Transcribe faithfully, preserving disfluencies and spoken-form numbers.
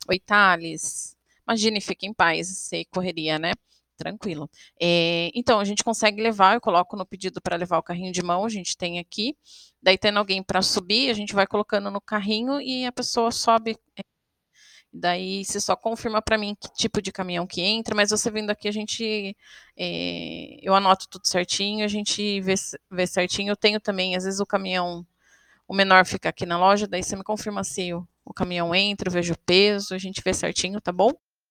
Oi, Tales. Imagine, fique em paz, sei correria, né? Tranquilo. Eh, então, a gente consegue levar, eu coloco no pedido para levar o carrinho de mão, a gente tem aqui. Daí, tendo alguém para subir, a gente vai colocando no carrinho e a pessoa sobe. eh, Daí, você só confirma para mim que tipo de caminhão que entra, mas você vindo aqui, a gente, eh, eu anoto tudo certinho, a gente vê, c- vê certinho. Eu tenho também, às vezes o caminhão, o menor fica aqui na loja, daí você me confirma se o, o caminhão entra, eu vejo o peso, a gente vê certinho, tá bom?